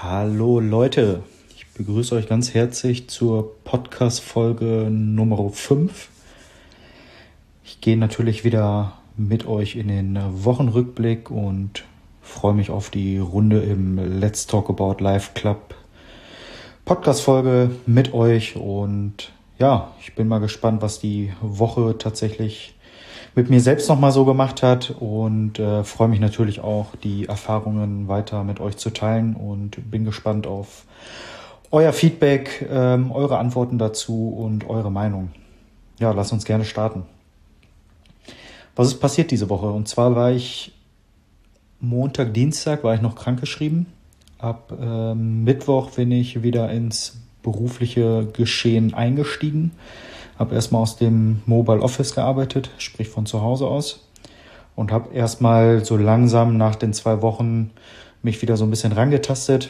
Hallo Leute, ich begrüße euch ganz herzlich zur Podcast-Folge Nummer 5. Ich gehe natürlich wieder mit euch in den Wochenrückblick und freue mich auf die Runde im Let's Talk About Life Club Podcast-Folge mit euch. Und ja, ich bin mal gespannt, was die Woche tatsächlich mit mir selbst nochmal so gemacht hat und freue mich natürlich auch, die Erfahrungen weiter mit euch zu teilen und bin gespannt auf euer Feedback, eure Antworten dazu und eure Meinung. Ja, lasst uns gerne starten. Was ist passiert diese Woche? Und zwar war ich Montag, Dienstag war ich noch krankgeschrieben. Ab Mittwoch bin ich wieder ins berufliche Geschehen eingestiegen. Habe erstmal aus dem Mobile Office gearbeitet, sprich von zu Hause aus. Und habe erstmal so langsam nach den 2 Wochen mich wieder so ein bisschen rangetastet.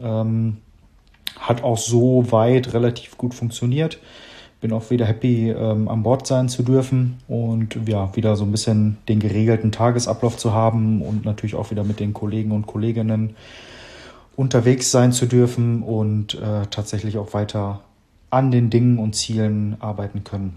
Hat auch so weit relativ gut funktioniert. Bin auch wieder happy, an Bord sein zu dürfen und ja, wieder so ein bisschen den geregelten Tagesablauf zu haben und natürlich auch wieder mit den Kollegen und Kolleginnen unterwegs sein zu dürfen und tatsächlich auch weiter an den Dingen und Zielen arbeiten können.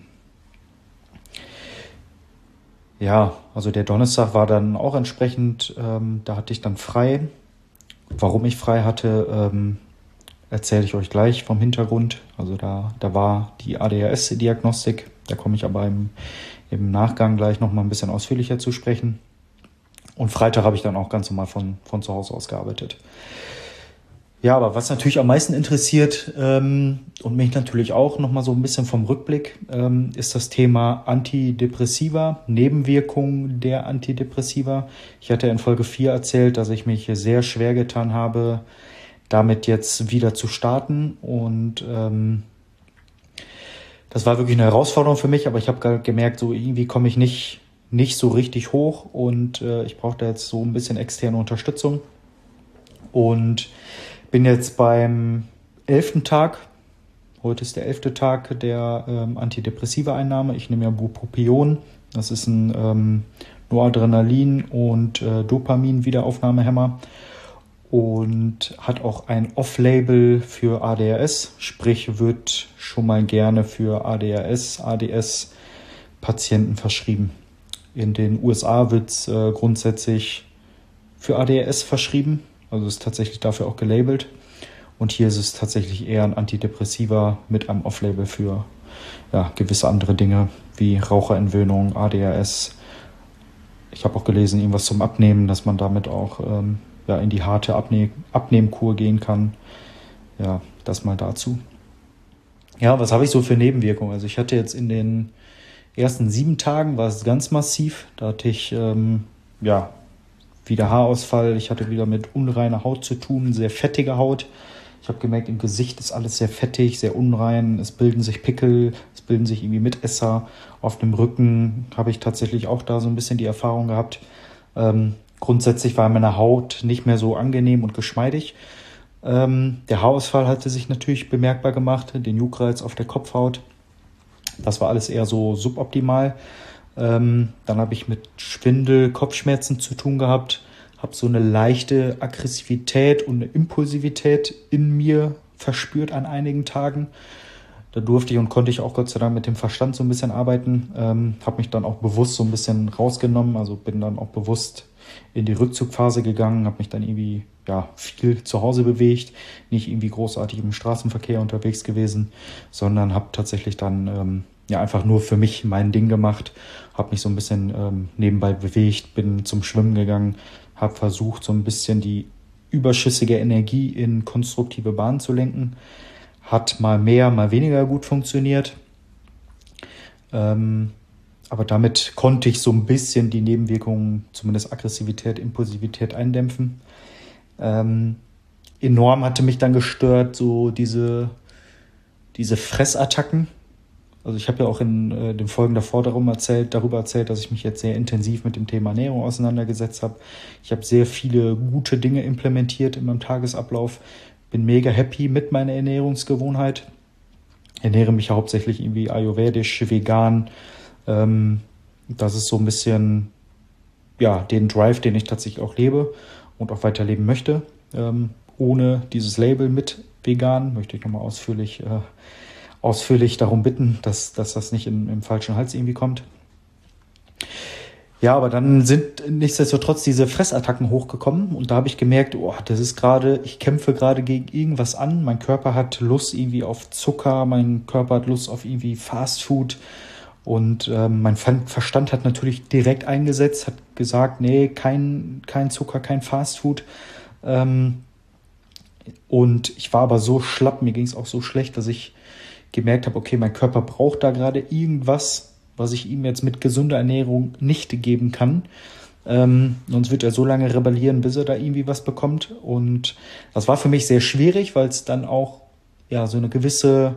Ja, also der Donnerstag war dann auch entsprechend, da hatte ich dann frei. Warum ich frei hatte, erzähle ich euch gleich vom Hintergrund. Also da war die ADHS-Diagnostik, da komme ich aber im Nachgang gleich nochmal ein bisschen ausführlicher zu sprechen. Und Freitag habe ich dann auch ganz normal von zu Hause aus gearbeitet. Ja, aber was natürlich am meisten interessiert und mich natürlich auch nochmal so ein bisschen vom Rückblick, ist das Thema Antidepressiva, Nebenwirkungen der Antidepressiva. Ich hatte in Folge 4 erzählt, dass ich mich sehr schwer getan habe, damit jetzt wieder zu starten. Und das war wirklich eine Herausforderung für mich, aber ich habe gemerkt, so irgendwie komme ich nicht so richtig hoch und ich brauche da jetzt so ein bisschen externe Unterstützung. Und bin jetzt beim 11. Tag. Heute ist der 11. Tag der Antidepressiva-Einnahme. Ich nehme ja Bupropion. Das ist ein Noradrenalin- und Dopamin-Wiederaufnahmehemmer und hat auch ein Off-Label für ADHS. Sprich, wird schon mal gerne für ADHS, ADS-Patienten verschrieben. In den USA wird es grundsätzlich für ADHS verschrieben. Also ist tatsächlich dafür auch gelabelt. Und hier ist es tatsächlich eher ein Antidepressiva mit einem Off-Label für gewisse andere Dinge wie Raucherentwöhnung, ADHS. Ich habe auch gelesen, irgendwas zum Abnehmen, dass man damit auch in die harte Abnehmkur gehen kann. Ja, das mal dazu. Ja, was habe ich so für Nebenwirkungen? Also ich hatte jetzt in den ersten 7 Tagen war es ganz massiv. Da hatte ich wieder Haarausfall, ich hatte wieder mit unreiner Haut zu tun, sehr fettige Haut. Ich habe gemerkt, im Gesicht ist alles sehr fettig, sehr unrein, es bilden sich Pickel, es bilden sich irgendwie Mitesser. Auf dem Rücken habe ich tatsächlich auch da so ein bisschen die Erfahrung gehabt. Grundsätzlich war meine Haut nicht mehr so angenehm und geschmeidig. Der Haarausfall hatte sich natürlich bemerkbar gemacht, den Juckreiz auf der Kopfhaut. Das war alles eher so suboptimal. Dann habe ich mit Schwindel, Kopfschmerzen zu tun gehabt, habe so eine leichte Aggressivität und eine Impulsivität in mir verspürt an einigen Tagen. Da durfte ich und konnte ich auch Gott sei Dank mit dem Verstand so ein bisschen arbeiten, habe mich dann auch bewusst so ein bisschen rausgenommen, also bin dann auch bewusst in die Rückzugphase gegangen, habe mich dann irgendwie viel zu Hause bewegt, nicht irgendwie großartig im Straßenverkehr unterwegs gewesen, sondern habe tatsächlich dann einfach nur für mich mein Ding gemacht, habe mich so ein bisschen nebenbei bewegt, bin zum Schwimmen gegangen, habe versucht, so ein bisschen die überschüssige Energie in konstruktive Bahnen zu lenken. Hat mal mehr, mal weniger gut funktioniert. Aber damit konnte ich so ein bisschen die Nebenwirkungen, zumindest Aggressivität, Impulsivität eindämpfen. Enorm hatte mich dann gestört, so diese Fressattacken. Also ich habe ja auch in den Folgen davor darüber erzählt, dass ich mich jetzt sehr intensiv mit dem Thema Ernährung auseinandergesetzt habe. Ich habe sehr viele gute Dinge implementiert in meinem Tagesablauf. Bin mega happy mit meiner Ernährungsgewohnheit. Ernähre mich hauptsächlich irgendwie ayurvedisch, vegan. Das ist so ein bisschen den Drive, den ich tatsächlich auch lebe und auch weiterleben möchte. ohne dieses Label mit vegan. Möchte ich nochmal ausführlich darum bitten, dass das nicht im falschen Hals irgendwie kommt. Ja, aber dann sind nichtsdestotrotz diese Fressattacken hochgekommen und da habe ich gemerkt, oh, ich kämpfe gerade gegen irgendwas an. Mein Körper hat Lust irgendwie auf Zucker, mein Körper hat Lust auf irgendwie Fast Food und mein Verstand hat natürlich direkt eingesetzt, hat gesagt, nee, kein Zucker, kein Fast Food. Und ich war aber so schlapp, mir ging es auch so schlecht, dass ich gemerkt habe, okay, mein Körper braucht da gerade irgendwas, was ich ihm jetzt mit gesunder Ernährung nicht geben kann. Sonst wird er so lange rebellieren, bis er da irgendwie was bekommt. Und das war für mich sehr schwierig, weil es dann auch ja so ein gewisser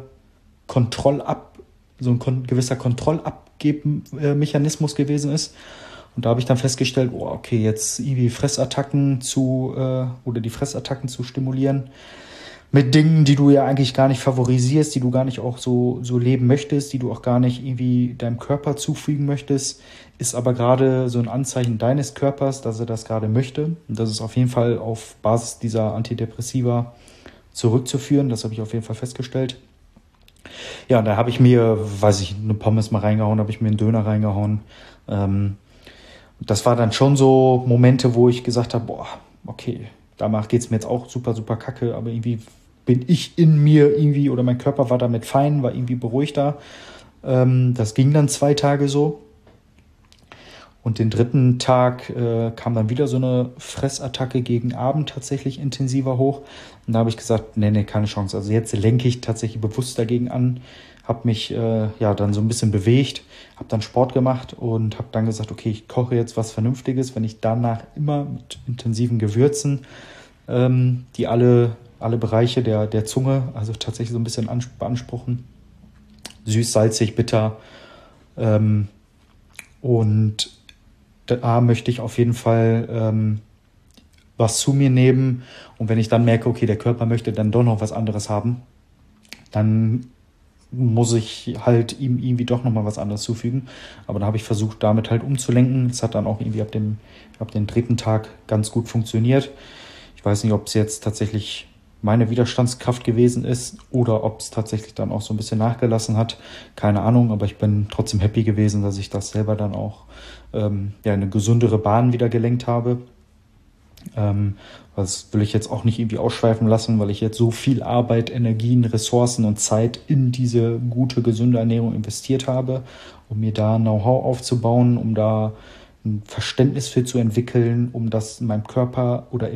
Kontrollabgeben-Mechanismus gewesen ist. Und da habe ich dann festgestellt, oh, okay, jetzt irgendwie Fressattacken oder die Fressattacken zu stimulieren mit Dingen, die du ja eigentlich gar nicht favorisierst, die du gar nicht auch so leben möchtest, die du auch gar nicht irgendwie deinem Körper zufügen möchtest, ist aber gerade so ein Anzeichen deines Körpers, dass er das gerade möchte. Und das ist auf jeden Fall auf Basis dieser Antidepressiva zurückzuführen. Das habe ich auf jeden Fall festgestellt. Ja, und da habe ich mir, eine Pommes mal reingehauen, habe ich mir einen Döner reingehauen. Das war dann schon so Momente, wo ich gesagt habe, boah, okay, danach geht's mir jetzt auch super, super kacke, aber irgendwie bin ich in mir irgendwie, oder mein Körper war damit fein, war irgendwie beruhigter. Das ging dann 2 Tage so. Und den 3. Tag kam dann wieder so eine Fressattacke gegen Abend tatsächlich intensiver hoch. Und da habe ich gesagt, nee, keine Chance. Also jetzt lenke ich tatsächlich bewusst dagegen an, habe mich dann so ein bisschen bewegt, habe dann Sport gemacht und habe dann gesagt, okay, ich koche jetzt was Vernünftiges, wenn ich danach immer mit intensiven Gewürzen, die alle Bereiche der Zunge, also tatsächlich so ein bisschen beanspruchen. Süß, salzig, bitter. Und da möchte ich auf jeden Fall was zu mir nehmen. Und wenn ich dann merke, okay, der Körper möchte dann doch noch was anderes haben, dann muss ich halt ihm irgendwie doch nochmal was anderes zufügen. Aber da habe ich versucht, damit halt umzulenken. Es hat dann auch irgendwie ab dem 3. Tag ganz gut funktioniert. Ich weiß nicht, ob es jetzt tatsächlich meine Widerstandskraft gewesen ist oder ob es tatsächlich dann auch so ein bisschen nachgelassen hat. Keine Ahnung, aber ich bin trotzdem happy gewesen, dass ich das selber dann auch eine gesündere Bahn wieder gelenkt habe. Das will ich jetzt auch nicht irgendwie ausschweifen lassen, weil ich jetzt so viel Arbeit, Energien, Ressourcen und Zeit in diese gute, gesunde Ernährung investiert habe, um mir da Know-how aufzubauen, um da ein Verständnis für zu entwickeln, um das in meinem Körper oder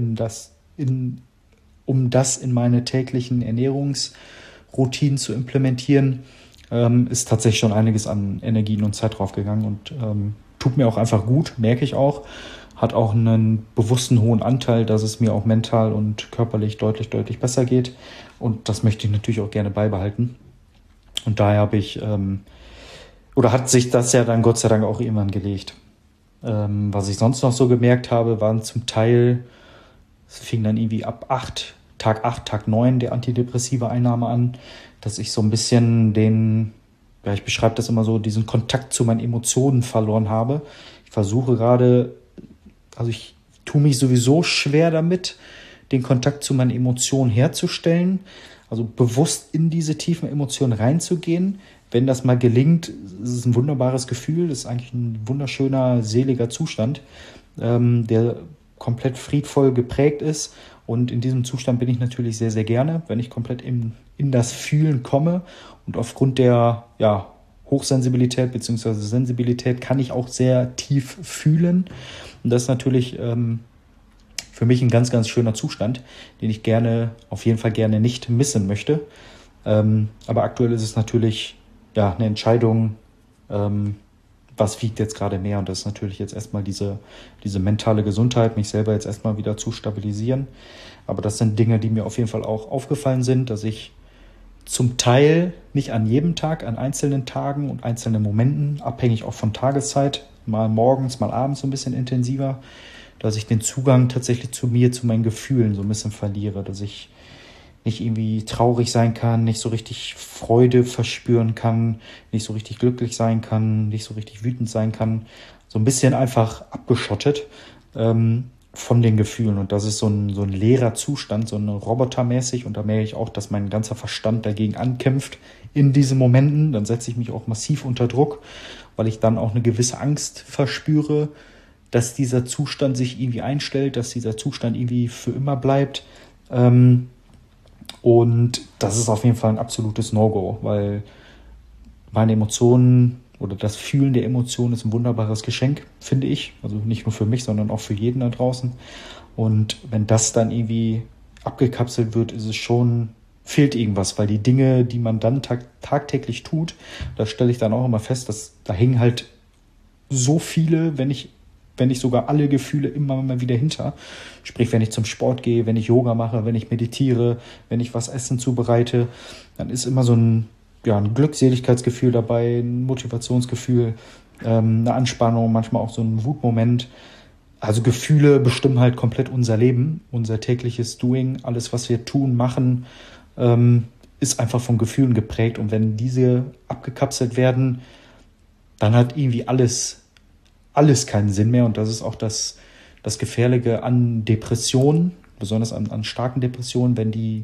um das in meine täglichen Ernährungsroutinen zu implementieren, ist tatsächlich schon einiges an Energien und Zeit draufgegangen und tut mir auch einfach gut, merke ich auch. Hat auch einen bewussten hohen Anteil, dass es mir auch mental und körperlich deutlich, deutlich besser geht. Und das möchte ich natürlich auch gerne beibehalten. Und daher hat sich das ja dann Gott sei Dank auch irgendwann gelegt. Was ich sonst noch so gemerkt habe, waren zum Teil, es fing dann irgendwie ab Tag 8, Tag 9 der antidepressive Einnahme an, dass ich so ein bisschen ich beschreibe das immer so, diesen Kontakt zu meinen Emotionen verloren habe. Ich versuche gerade, ich tue mich sowieso schwer damit, den Kontakt zu meinen Emotionen herzustellen, also bewusst in diese tiefen Emotionen reinzugehen. Wenn das mal gelingt, ist es ein wunderbares Gefühl, das ist eigentlich ein wunderschöner, seliger Zustand, der komplett friedvoll geprägt ist. Und in diesem Zustand bin ich natürlich sehr, sehr gerne, wenn ich komplett in das Fühlen komme. Und aufgrund der Hochsensibilität bzw. Sensibilität kann ich auch sehr tief fühlen. Und das ist natürlich für mich ein ganz, ganz schöner Zustand, den ich auf jeden Fall gerne nicht missen möchte. Aber aktuell ist es natürlich eine Entscheidung, was wiegt jetzt gerade mehr. Und das ist natürlich jetzt erstmal diese mentale Gesundheit, mich selber jetzt erstmal wieder zu stabilisieren. Aber das sind Dinge, die mir auf jeden Fall auch aufgefallen sind, dass ich zum Teil nicht an jedem Tag, an einzelnen Tagen und einzelnen Momenten, abhängig auch von Tageszeit, mal morgens, mal abends so ein bisschen intensiver, dass ich den Zugang tatsächlich zu meinen Gefühlen so ein bisschen verliere, dass ich nicht irgendwie traurig sein kann, nicht so richtig Freude verspüren kann, nicht so richtig glücklich sein kann, nicht so richtig wütend sein kann, so ein bisschen einfach abgeschottet. von den Gefühlen. Und das ist so ein leerer Zustand, so ein robotermäßig. Und da merke ich auch, dass mein ganzer Verstand dagegen ankämpft in diesen Momenten. Dann setze ich mich auch massiv unter Druck, weil ich dann auch eine gewisse Angst verspüre, dass dieser Zustand sich irgendwie einstellt, dass dieser Zustand irgendwie für immer bleibt. Und das ist auf jeden Fall ein absolutes No-Go, weil meine Emotionen oder das Fühlen der Emotionen ist ein wunderbares Geschenk, finde ich. Also nicht nur für mich, sondern auch für jeden da draußen. Und wenn das dann irgendwie abgekapselt wird, ist es schon, fehlt irgendwas, weil die Dinge, die man dann tagtäglich tut, da stelle ich dann auch immer fest, dass da hängen halt so viele, wenn nicht sogar alle Gefühle immer mal wieder hinter. Sprich, wenn ich zum Sport gehe, wenn ich Yoga mache, wenn ich meditiere, wenn ich was Essen zubereite, dann ist immer so ein Glückseligkeitsgefühl dabei, ein Motivationsgefühl, eine Anspannung, manchmal auch so ein Wutmoment. Also Gefühle bestimmen halt komplett unser Leben, unser tägliches Doing, alles, was wir tun, machen, ist einfach von Gefühlen geprägt. Und wenn diese abgekapselt werden, dann hat irgendwie alles keinen Sinn mehr. Und das ist auch das Gefährliche an Depressionen, besonders an starken Depressionen, wenn die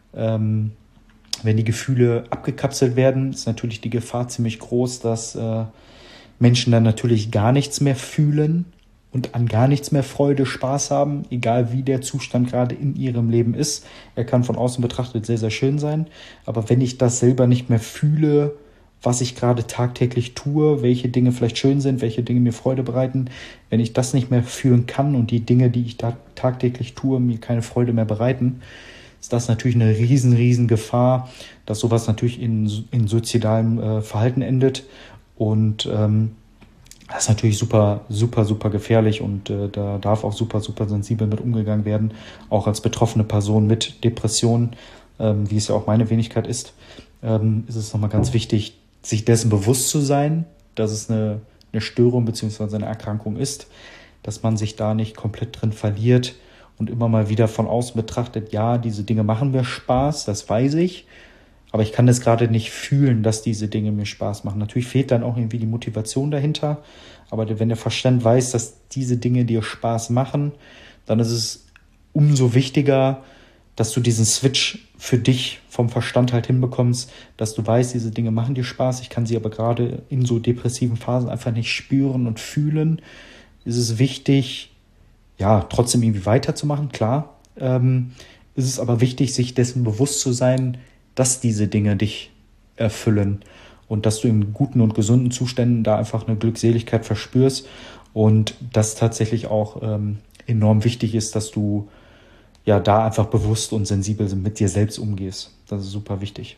Gefühle abgekapselt werden, ist natürlich die Gefahr ziemlich groß, dass Menschen dann natürlich gar nichts mehr fühlen und an gar nichts mehr Freude, Spaß haben, egal wie der Zustand gerade in ihrem Leben ist. Er kann von außen betrachtet sehr, sehr schön sein, aber wenn ich das selber nicht mehr fühle, was ich gerade tagtäglich tue, welche Dinge vielleicht schön sind, welche Dinge mir Freude bereiten, wenn ich das nicht mehr fühlen kann und die Dinge, die ich tagtäglich tue, mir keine Freude mehr bereiten, ist das natürlich eine riesen Gefahr, dass sowas natürlich in suizidalem Verhalten endet. Und das ist natürlich super gefährlich und da darf auch super sensibel mit umgegangen werden, auch als betroffene Person mit Depressionen, wie es ja auch meine Wenigkeit ist es nochmal ganz wichtig, sich dessen bewusst zu sein, dass es eine Störung bzw. eine Erkrankung ist, dass man sich da nicht komplett drin verliert und immer mal wieder von außen betrachtet, ja, diese Dinge machen mir Spaß, das weiß ich, aber ich kann das gerade nicht fühlen, dass diese Dinge mir Spaß machen. Natürlich fehlt dann auch irgendwie die Motivation dahinter, aber wenn der Verstand weiß, dass diese Dinge dir Spaß machen, dann ist es umso wichtiger, dass du diesen Switch für dich vom Verstand halt hinbekommst, dass du weißt, diese Dinge machen dir Spaß, ich kann sie aber gerade in so depressiven Phasen einfach nicht spüren und fühlen. Ist es wichtig, ja, trotzdem irgendwie weiterzumachen, klar. Ist es aber wichtig, sich dessen bewusst zu sein, dass diese Dinge dich erfüllen und dass du in guten und gesunden Zuständen da einfach eine Glückseligkeit verspürst und das tatsächlich auch enorm wichtig ist, dass du ja da einfach bewusst und sensibel mit dir selbst umgehst. Das ist super wichtig.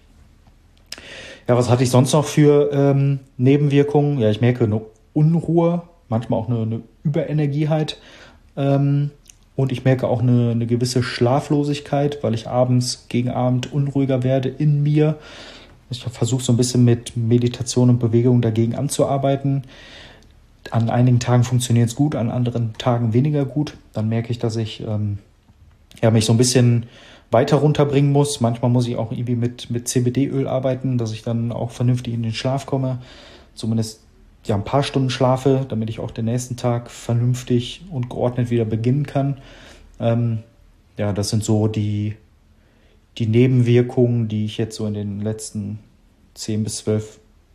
Ja, was hatte ich sonst noch für Nebenwirkungen? Ja, ich merke eine Unruhe, manchmal auch eine Überenergieheit. Und ich merke auch eine gewisse Schlaflosigkeit, weil ich gegen Abend unruhiger werde in mir. Ich versuche so ein bisschen mit Meditation und Bewegung dagegen anzuarbeiten. An einigen Tagen funktioniert es gut, an anderen Tagen weniger gut. Dann merke ich, dass ich mich so ein bisschen weiter runterbringen muss. Manchmal muss ich auch irgendwie mit CBD-Öl arbeiten, dass ich dann auch vernünftig in den Schlaf komme. Zumindest ein paar Stunden schlafe, damit ich auch den nächsten Tag vernünftig und geordnet wieder beginnen kann. Das sind so die Nebenwirkungen, die ich jetzt so in den letzten 10 bis 11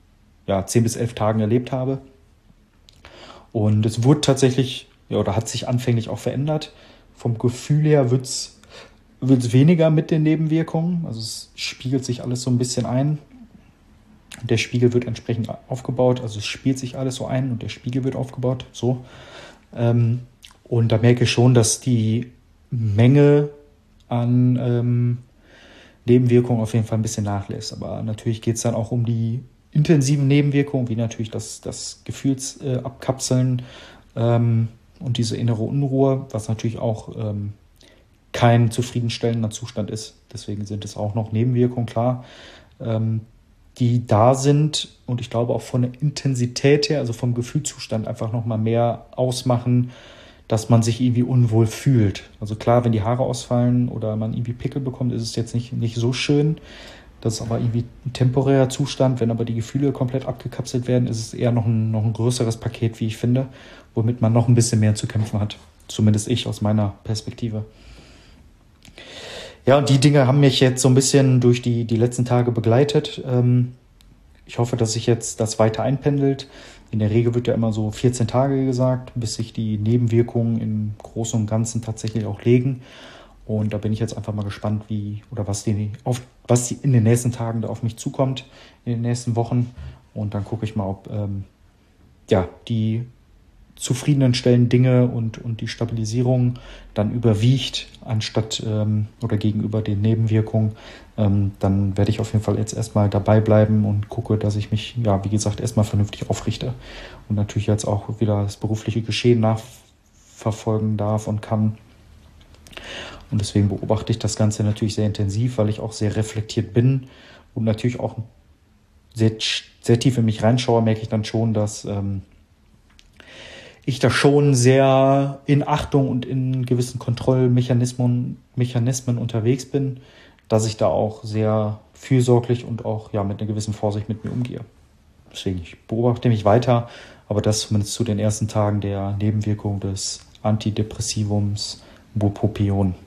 Tagen erlebt habe. Und es wurde tatsächlich, oder hat sich anfänglich auch verändert. Vom Gefühl her wird's weniger mit den Nebenwirkungen. Also es spiegelt sich alles so ein bisschen ein. Der Spiegel wird entsprechend aufgebaut. Also es spielt sich alles so ein und der Spiegel wird aufgebaut. So. Und da merke ich schon, dass die Menge an Nebenwirkungen auf jeden Fall ein bisschen nachlässt. Aber natürlich geht es dann auch um die intensiven Nebenwirkungen, wie natürlich das Gefühlsabkapseln und diese innere Unruhe, was natürlich auch kein zufriedenstellender Zustand ist. Deswegen sind es auch noch Nebenwirkungen, klar, die da sind und ich glaube auch von der Intensität her, also vom Gefühlszustand einfach nochmal mehr ausmachen, dass man sich irgendwie unwohl fühlt. Also klar, wenn die Haare ausfallen oder man irgendwie Pickel bekommt, ist es jetzt nicht so schön. Das ist aber irgendwie ein temporärer Zustand. Wenn aber die Gefühle komplett abgekapselt werden, ist es eher noch ein größeres Paket, wie ich finde, womit man noch ein bisschen mehr zu kämpfen hat. Zumindest ich aus meiner Perspektive. Ja, und die Dinge haben mich jetzt so ein bisschen durch die letzten Tage begleitet. Ich hoffe, dass sich jetzt das weiter einpendelt. In der Regel wird ja immer so 14 Tage gesagt, bis sich die Nebenwirkungen im Großen und Ganzen tatsächlich auch legen. Und da bin ich jetzt einfach mal gespannt, was in den nächsten Tagen da auf mich zukommt, in den nächsten Wochen. Und dann gucke ich mal, ob die zufriedenstellenden Dinge und die Stabilisierung dann überwiegt, anstatt oder gegenüber den Nebenwirkungen. Dann werde ich auf jeden Fall jetzt erstmal dabei bleiben und gucke, dass ich mich, wie gesagt, erstmal vernünftig aufrichte und natürlich jetzt auch wieder das berufliche Geschehen nachverfolgen darf und kann. Und deswegen beobachte ich das Ganze natürlich sehr intensiv, weil ich auch sehr reflektiert bin und natürlich auch sehr, sehr tief in mich reinschaue, merke ich dann schon, dass ich da schon sehr in Achtung und in gewissen Kontrollmechanismen unterwegs bin, dass ich da auch sehr fürsorglich und auch mit einer gewissen Vorsicht mit mir umgehe. Deswegen, ich beobachte mich weiter, aber das zumindest zu den ersten Tagen der Nebenwirkung des Antidepressivums Bupropion.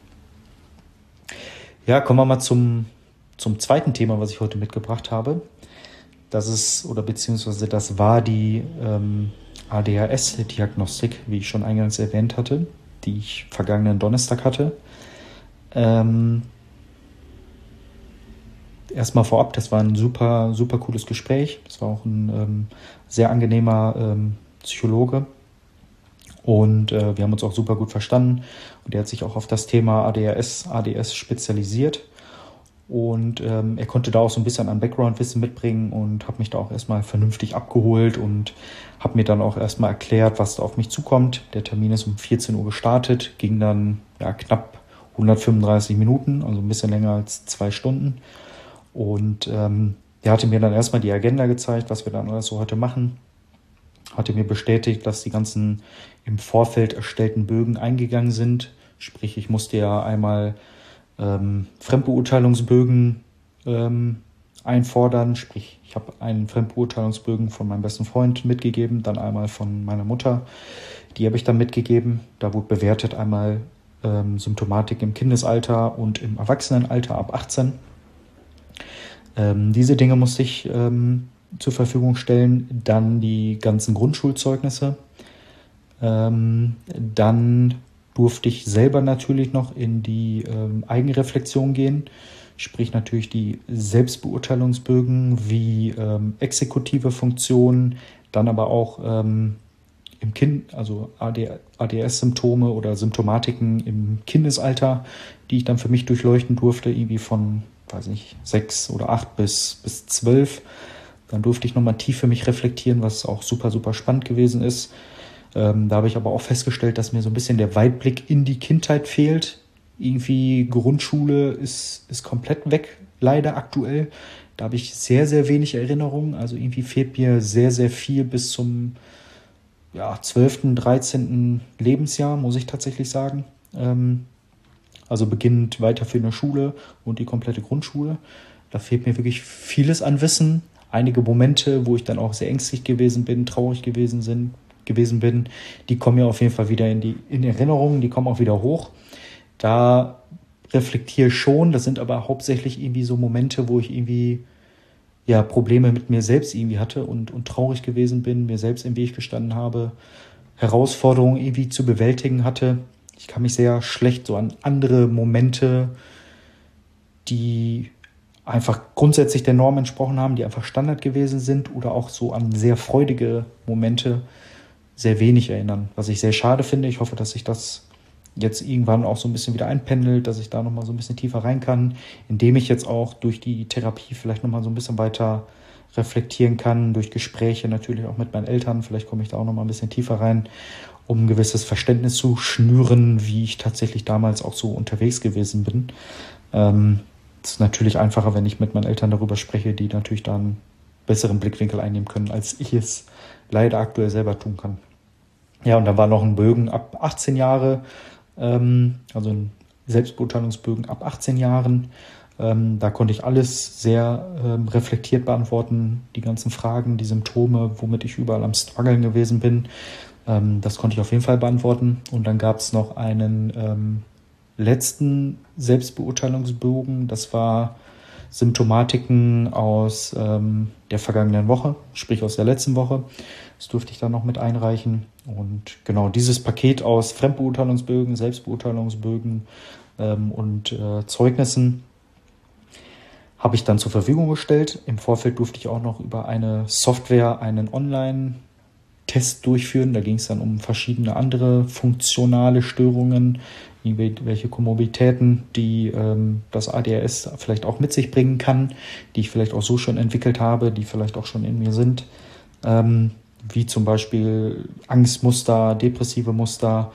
Ja, kommen wir mal zum zweiten Thema, was ich heute mitgebracht habe. Das war die ADHS-Diagnostik, wie ich schon eingangs erwähnt hatte, die ich vergangenen Donnerstag hatte. Erstmal vorab, das war ein super, super cooles Gespräch. Das war auch ein sehr angenehmer Psychologe. Und wir haben uns auch super gut verstanden. Und er hat sich auch auf das Thema ADS spezialisiert. Und er konnte da auch so ein bisschen an Background-Wissen mitbringen und habe mich da auch erstmal vernünftig abgeholt und habe mir dann auch erstmal erklärt, was da auf mich zukommt. Der Termin ist um 14 Uhr gestartet, ging dann knapp 135 Minuten, also ein bisschen länger als 2 Stunden. Und er hatte mir dann erstmal die Agenda gezeigt, was wir dann alles so heute machen. Hatte mir bestätigt, dass die ganzen im Vorfeld erstellten Bögen eingegangen sind. Sprich, ich musste ja einmal Fremdbeurteilungsbögen einfordern. Sprich, ich habe einen Fremdbeurteilungsbögen von meinem besten Freund mitgegeben, dann einmal von meiner Mutter. Die habe ich dann mitgegeben. Da wurde bewertet einmal Symptomatik im Kindesalter und im Erwachsenenalter ab 18. Diese Dinge musste ich zur Verfügung stellen. Dann die ganzen Grundschulzeugnisse. Dann durfte ich selber natürlich noch in die Eigenreflexion gehen, sprich natürlich die Selbstbeurteilungsbögen wie exekutive Funktionen, dann aber auch im Kind, also ADS-Symptome oder Symptomatiken im Kindesalter, die ich dann für mich durchleuchten durfte, irgendwie von, 6 oder 8 bis 12. Dann durfte ich nochmal tief für mich reflektieren, was auch super, super spannend gewesen ist. Da habe ich aber auch festgestellt, dass mir so ein bisschen der Weitblick in die Kindheit fehlt. Irgendwie Grundschule ist komplett weg, leider aktuell. Da habe ich sehr, sehr wenig Erinnerungen. Also irgendwie fehlt mir sehr, sehr viel bis zum 12., 13. Lebensjahr, muss ich tatsächlich sagen. Also beginnend weiterführende Schule und die komplette Grundschule. Da fehlt mir wirklich vieles an Wissen. Einige Momente, wo ich dann auch sehr ängstlich gewesen bin, traurig gewesen bin, die kommen mir auf jeden Fall wieder in Erinnerung, die kommen auch wieder hoch. Da reflektiere ich schon, das sind aber hauptsächlich irgendwie so Momente, wo ich irgendwie Probleme mit mir selbst irgendwie hatte und traurig gewesen bin, mir selbst im Weg gestanden habe, Herausforderungen irgendwie zu bewältigen hatte. Ich kann mich sehr schlecht so an andere Momente, die einfach grundsätzlich der Norm entsprochen haben, die einfach Standard gewesen sind, oder auch so an sehr freudige Momente sehr wenig erinnern, was ich sehr schade finde. Ich hoffe, dass sich das jetzt irgendwann auch so ein bisschen wieder einpendelt, dass ich da nochmal so ein bisschen tiefer rein kann, indem ich jetzt auch durch die Therapie vielleicht nochmal so ein bisschen weiter reflektieren kann, durch Gespräche natürlich auch mit meinen Eltern. Vielleicht komme ich da auch nochmal ein bisschen tiefer rein, um ein gewisses Verständnis zu schnüren, wie ich tatsächlich damals auch so unterwegs gewesen bin. Es ist natürlich einfacher, wenn ich mit meinen Eltern darüber spreche, die natürlich da einen besseren Blickwinkel einnehmen können, als ich es leider aktuell selber tun kann. Ja, und dann war noch ein Bögen ab 18 Jahre, also ein Selbstbeurteilungsbögen ab 18 Jahren. Da konnte ich alles sehr reflektiert beantworten, die ganzen Fragen, die Symptome, womit ich überall am Struggeln gewesen bin. Das konnte ich auf jeden Fall beantworten. Und dann gab es noch einen letzten Selbstbeurteilungsbogen. Das war Symptomatiken aus der vergangenen Woche, sprich aus der letzten Woche. Das durfte ich dann noch mit einreichen. Und genau dieses Paket aus Fremdbeurteilungsbögen, Selbstbeurteilungsbögen und Zeugnissen habe ich dann zur Verfügung gestellt. Im Vorfeld durfte ich auch noch über eine Software einen Online-Test durchführen. Da ging es dann um verschiedene andere funktionale Störungen, welche Komorbiditäten, die das ADHS vielleicht auch mit sich bringen kann, die ich vielleicht auch so schon entwickelt habe, die vielleicht auch schon in mir sind, wie zum Beispiel Angstmuster, depressive Muster,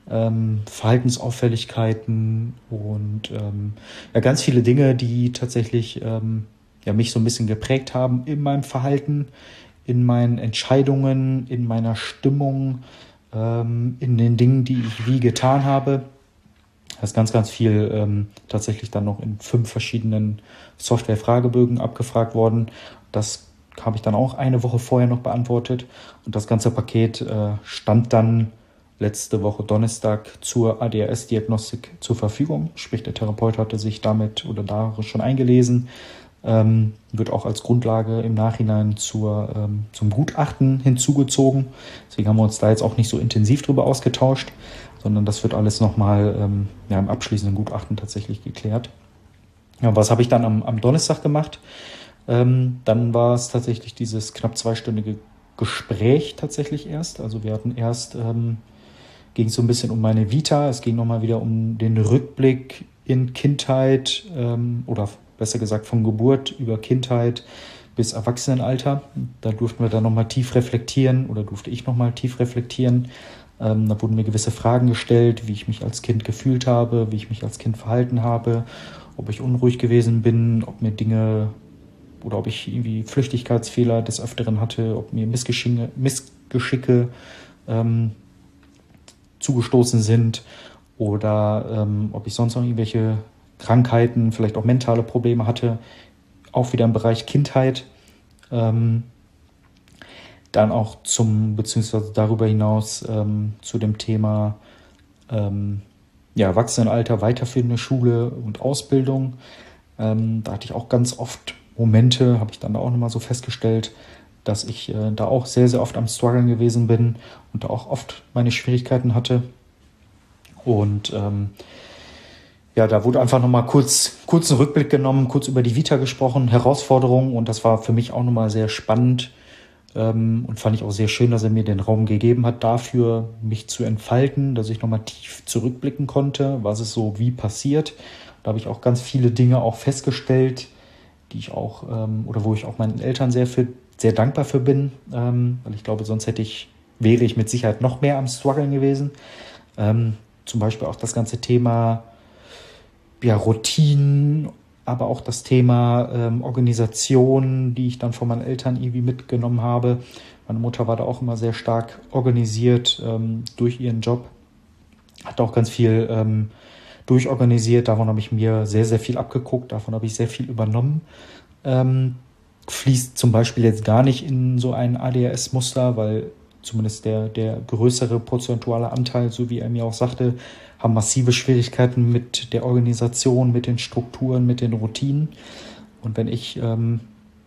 Verhaltensauffälligkeiten und ganz viele Dinge, die tatsächlich mich so ein bisschen geprägt haben in meinem Verhalten, in meinen Entscheidungen, in meiner Stimmung, in den Dingen, die ich wie getan habe. Da ist ganz, ganz viel tatsächlich dann noch in 5 verschiedenen Software-Fragebögen abgefragt worden. Das habe ich dann auch eine Woche vorher noch beantwortet. Und das ganze Paket stand dann letzte Woche Donnerstag zur ADHS-Diagnostik zur Verfügung. Sprich, der Therapeut hatte sich damit oder da schon eingelesen. Wird auch als Grundlage im Nachhinein zum Gutachten hinzugezogen. Deswegen haben wir uns da jetzt auch nicht so intensiv drüber ausgetauscht, sondern das wird alles nochmal im abschließenden Gutachten tatsächlich geklärt. Ja, was habe ich dann am Donnerstag gemacht? Dann war es tatsächlich dieses knapp 2-stündige Gespräch tatsächlich erst. Also wir hatten erst, ging es so ein bisschen um meine Vita, es ging nochmal wieder um den Rückblick in Kindheit oder besser gesagt von Geburt über Kindheit bis Erwachsenenalter. Da durften wir dann nochmal tief reflektieren oder durfte ich nochmal tief reflektieren. Da wurden mir gewisse Fragen gestellt, wie ich mich als Kind gefühlt habe, wie ich mich als Kind verhalten habe, ob ich unruhig gewesen bin, ob mir Dinge oder ob ich irgendwie Flüchtigkeitsfehler des Öfteren hatte, ob mir Missgeschicke zugestoßen sind oder ob ich sonst noch irgendwelche Krankheiten, vielleicht auch mentale Probleme hatte, auch wieder im Bereich Kindheit. Dann auch beziehungsweise darüber hinaus zu dem Thema Erwachsenenalter, weiterführende Schule und Ausbildung. Da hatte ich auch ganz oft Momente, habe ich dann auch nochmal so festgestellt, dass ich da auch sehr, sehr oft am Struggeln gewesen bin und da auch oft meine Schwierigkeiten hatte. Und da wurde einfach nochmal kurz einen Rückblick genommen, kurz über die Vita gesprochen, Herausforderungen, und das war für mich auch nochmal sehr spannend und fand ich auch sehr schön, dass er mir den Raum gegeben hat dafür, mich zu entfalten, dass ich nochmal tief zurückblicken konnte, was ist so wie passiert. Da habe ich auch ganz viele Dinge auch festgestellt, die ich auch wo ich auch meinen Eltern sehr dankbar für bin, weil ich glaube, sonst wäre ich mit Sicherheit noch mehr am Struggeln gewesen. Zum Beispiel auch das ganze Thema Routinen, aber auch das Thema Organisation, die ich dann von meinen Eltern irgendwie mitgenommen habe. Meine Mutter war da auch immer sehr stark organisiert durch ihren Job, hat auch ganz viel durchorganisiert. Davon habe ich mir sehr, sehr viel abgeguckt, davon habe ich sehr viel übernommen. Fließt zum Beispiel jetzt gar nicht in so ein ADHS-Muster, weil zumindest der größere prozentuale Anteil, so wie er mir auch sagte, haben massive Schwierigkeiten mit der Organisation, mit den Strukturen, mit den Routinen. Und wenn ich im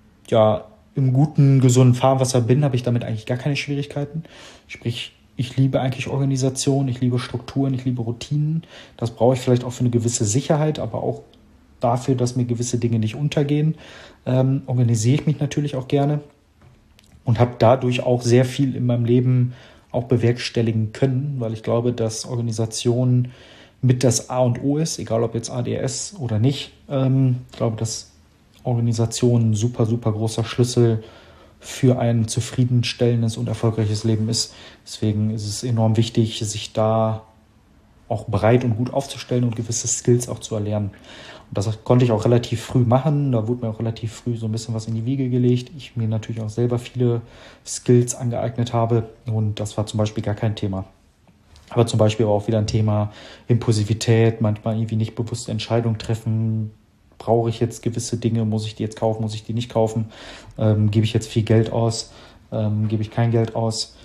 guten, gesunden Fahrwasser bin, habe ich damit eigentlich gar keine Schwierigkeiten. Sprich, ich liebe eigentlich Organisation, ich liebe Strukturen, ich liebe Routinen. Das brauche ich vielleicht auch für eine gewisse Sicherheit, aber auch dafür, dass mir gewisse Dinge nicht untergehen. Organisiere ich mich natürlich auch gerne und habe dadurch auch sehr viel in meinem Leben auch bewerkstelligen können, weil ich glaube, dass Organisation mit das A und O ist, egal ob jetzt ADS oder nicht. Ich glaube, dass Organisation ein super, super großer Schlüssel für ein zufriedenstellendes und erfolgreiches Leben ist. Deswegen ist es enorm wichtig, sich da auch breit und gut aufzustellen und gewisse Skills auch zu erlernen. Und das konnte ich auch relativ früh machen. Da wurde mir auch relativ früh so ein bisschen was in die Wiege gelegt. Ich mir natürlich auch selber viele Skills angeeignet habe. Und das war zum Beispiel gar kein Thema. Aber zum Beispiel auch wieder ein Thema Impulsivität, manchmal irgendwie nicht bewusste Entscheidungen treffen. Brauche ich jetzt gewisse Dinge? Muss ich die jetzt kaufen? Muss ich die nicht kaufen? Gebe ich jetzt viel Geld aus? Gebe ich kein Geld aus?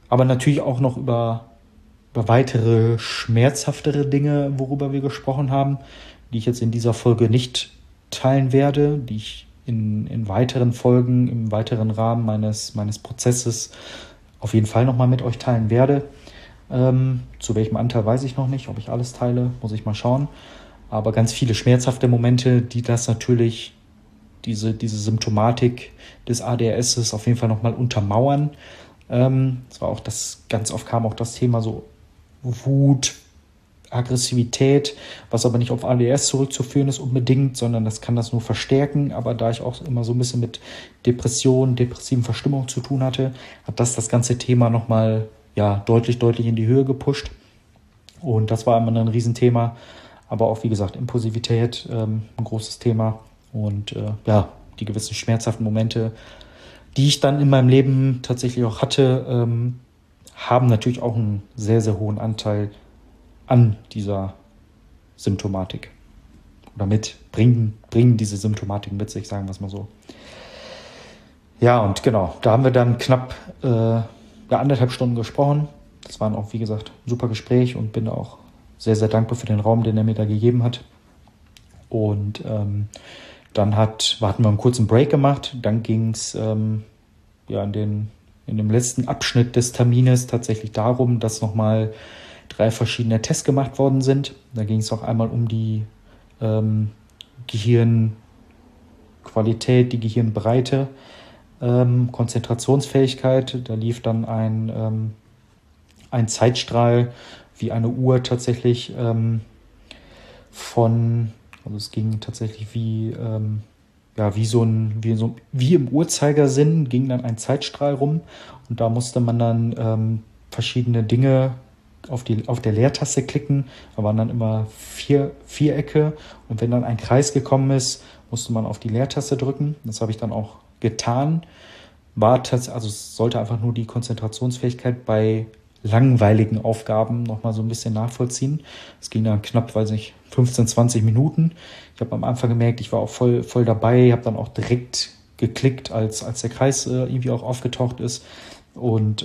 Aber natürlich auch noch über weitere schmerzhaftere Dinge, worüber wir gesprochen haben, die ich jetzt in dieser Folge nicht teilen werde, die ich in weiteren Folgen, im weiteren Rahmen meines Prozesses auf jeden Fall nochmal mit euch teilen werde. Zu welchem Anteil weiß ich noch nicht, ob ich alles teile, muss ich mal schauen. Aber ganz viele schmerzhafte Momente, die das natürlich, diese Symptomatik des ADHS auf jeden Fall nochmal untermauern. Es war auch ganz oft kam auch das Thema so Wut, Aggressivität, was aber nicht auf ADHS zurückzuführen ist unbedingt, sondern das kann das nur verstärken. Aber da ich auch immer so ein bisschen mit Depressionen, depressiven Verstimmungen zu tun hatte, hat das ganze Thema nochmal deutlich in die Höhe gepusht. Und das war immer ein Riesenthema. Aber auch, wie gesagt, Impulsivität, ein großes Thema. Und die gewissen schmerzhaften Momente, die ich dann in meinem Leben tatsächlich auch hatte, haben natürlich auch einen sehr, sehr hohen Anteil an dieser Symptomatik. Oder bringen diese Symptomatik mit sich, sagen wir es mal so. Ja, und genau, da haben wir dann knapp 1,5 Stunden gesprochen. Das war auch, wie gesagt, ein super Gespräch und bin auch sehr, sehr dankbar für den Raum, den er mir da gegeben hat. Und dann hatten wir einen kurzen Break gemacht. Dann ging es in dem letzten Abschnitt des Termines tatsächlich darum, dass nochmal 3 verschiedene Tests gemacht worden sind. Da ging es auch einmal um die Gehirnqualität, die Gehirnbreite, Konzentrationsfähigkeit. Da lief dann ein Zeitstrahl wie eine Uhr tatsächlich also es ging tatsächlich wie im Uhrzeigersinn ging dann ein Zeitstrahl rum und da musste man dann verschiedene Dinge auf der Leertaste klicken. Da waren dann immer 4 Vierecke und wenn dann ein Kreis gekommen ist, musste man auf die Leertaste drücken. Das habe ich dann auch getan. Es sollte einfach nur die Konzentrationsfähigkeit bei langweiligen Aufgaben nochmal so ein bisschen nachvollziehen. Es ging dann knapp, 15, 20 Minuten. Ich habe am Anfang gemerkt, ich war auch voll dabei, habe dann auch direkt geklickt, als der Kreis irgendwie auch aufgetaucht ist und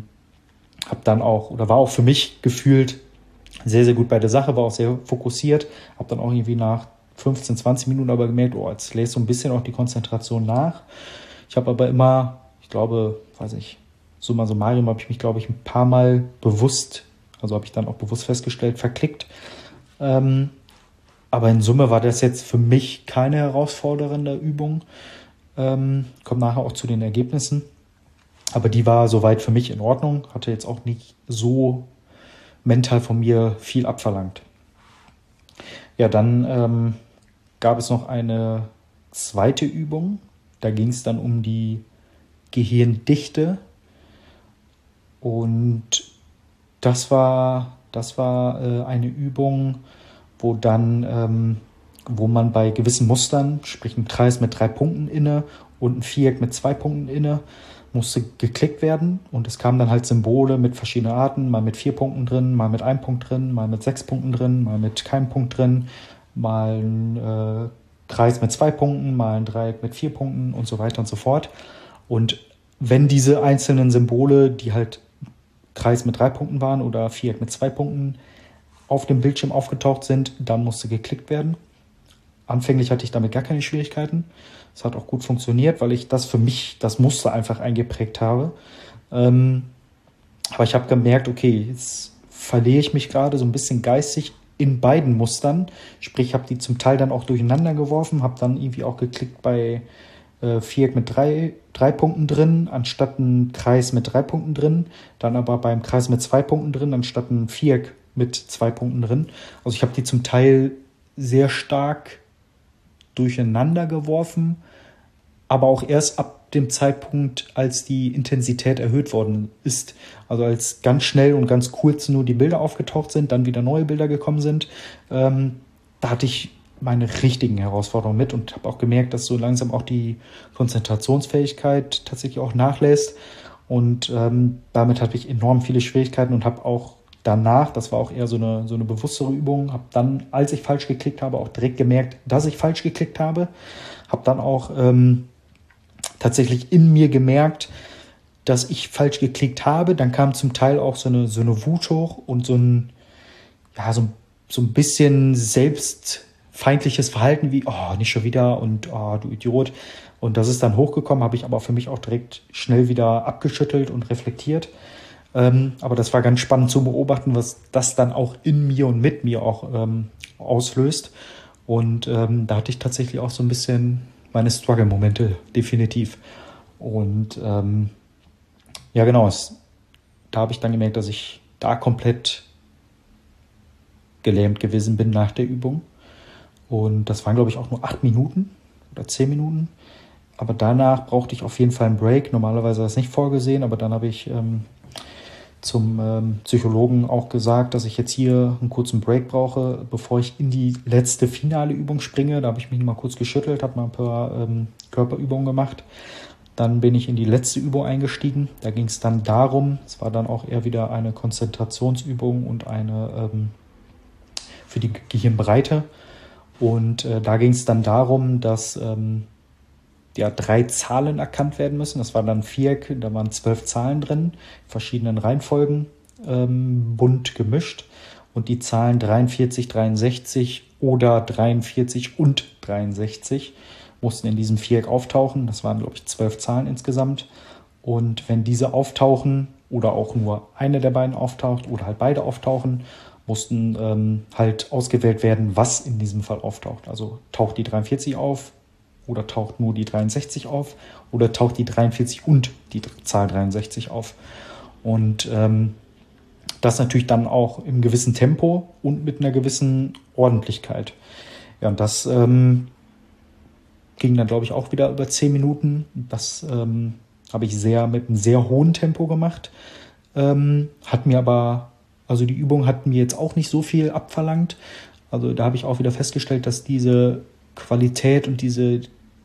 war auch für mich gefühlt sehr, sehr gut bei der Sache, war auch sehr fokussiert, habe dann auch irgendwie nach 15, 20 Minuten aber gemerkt, jetzt lässt so ein bisschen auch die Konzentration nach. Ich habe aber immer, ich glaube, summa summarum habe ich mich, glaube ich, ein paar Mal bewusst, also habe ich dann auch bewusst festgestellt, verklickt. Aber in Summe war das jetzt für mich keine herausfordernde Übung. Kommt nachher auch zu den Ergebnissen. Aber die war soweit für mich in Ordnung, hatte jetzt auch nicht so mental von mir viel abverlangt. Ja, dann gab es noch eine zweite Übung. Da ging es dann um die Gehirndichte. Und das war eine Übung, wo man bei gewissen Mustern, sprich ein Kreis mit 3 Punkten inne und ein Viereck mit 2 Punkten inne, musste geklickt werden. Und es kamen dann halt Symbole mit verschiedenen Arten, mal mit 4 Punkten drin, mal mit 1 Punkt drin, mal mit 6 Punkten drin, mal mit keinem Punkt drin, mal ein Kreis mit 2 Punkten, mal ein Dreieck mit 4 Punkten und so weiter und so fort. Und wenn diese einzelnen Symbole, die halt Kreis mit 3 Punkten waren oder Viereck mit 2 Punkten, auf dem Bildschirm aufgetaucht sind, dann musste geklickt werden. Anfänglich hatte ich damit gar keine Schwierigkeiten. Es hat auch gut funktioniert, weil ich für mich das Muster einfach eingeprägt habe. Aber ich habe gemerkt, okay, jetzt verliere ich mich gerade so ein bisschen geistig in beiden Mustern. Sprich, ich habe die zum Teil dann auch durcheinander geworfen, habe dann irgendwie auch geklickt bei Viereck mit 3 Punkten drin, anstatt ein Kreis mit 3 Punkten drin. Dann aber beim Kreis mit 2 Punkten drin, anstatt ein Viereck mit 2 Punkten drin. Also ich habe die zum Teil sehr stark durcheinander geworfen, aber auch erst ab dem Zeitpunkt, als die Intensität erhöht worden ist. Also als ganz schnell und ganz kurz nur die Bilder aufgetaucht sind, dann wieder neue Bilder gekommen sind. Da hatte ich meine richtigen Herausforderungen mit und habe auch gemerkt, dass so langsam auch die Konzentrationsfähigkeit tatsächlich auch nachlässt. Und damit hatte ich enorm viele Schwierigkeiten und habe auch danach, das war auch eher so eine bewusstere Übung, habe dann, als ich falsch geklickt habe, auch direkt gemerkt, dass ich falsch geklickt habe. Habe dann auch tatsächlich in mir gemerkt, dass ich falsch geklickt habe. Dann kam zum Teil auch so eine Wut hoch und so ein bisschen selbstfeindliches Verhalten wie, oh, nicht schon wieder und oh, du Idiot. Und das ist dann hochgekommen, habe ich aber für mich auch direkt schnell wieder abgeschüttelt und reflektiert. Aber das war ganz spannend zu beobachten, was das dann auch in mir und mit mir auch auslöst. Und da hatte ich tatsächlich auch so ein bisschen meine Struggle-Momente, definitiv. Und ja, genau, da habe ich dann gemerkt, dass ich da komplett gelähmt gewesen bin nach der Übung. Und das waren, glaube ich, auch nur 8 Minuten oder 10 Minuten. Aber danach brauchte ich auf jeden Fall einen Break. Normalerweise war das nicht vorgesehen, aber dann habe ich zum Psychologen auch gesagt, dass ich jetzt hier einen kurzen Break brauche, bevor ich in die letzte finale Übung springe. Da habe ich mich mal kurz geschüttelt, habe mal ein paar Körperübungen gemacht. Dann bin ich in die letzte Übung eingestiegen. Da ging es dann darum, es war dann auch eher wieder eine Konzentrationsübung und eine für die Gehirnbreite. Und da ging es dann darum, dass 3 Zahlen erkannt werden müssen. Das war dann ein Viereck, da waren 12 Zahlen drin, in verschiedenen Reihenfolgen, bunt gemischt. Und die Zahlen 43, 63 oder 43 und 63 mussten in diesem Viereck auftauchen. Das waren, glaube ich, 12 Zahlen insgesamt. Und wenn diese auftauchen oder auch nur eine der beiden auftaucht oder halt beide auftauchen, mussten halt ausgewählt werden, was in diesem Fall auftaucht. Also taucht die 43 auf oder taucht nur die 63 auf oder taucht die 43 und die Zahl 63 auf. Und das natürlich dann auch im gewissen Tempo und mit einer gewissen Ordentlichkeit. Ja, und das ging dann, glaube ich, auch wieder über 10 Minuten. Das habe ich mit einem sehr hohen Tempo gemacht. Hat mir aber, also die Übung hat mir jetzt auch nicht so viel abverlangt. Also da habe ich auch wieder festgestellt, dass diese Qualität und diese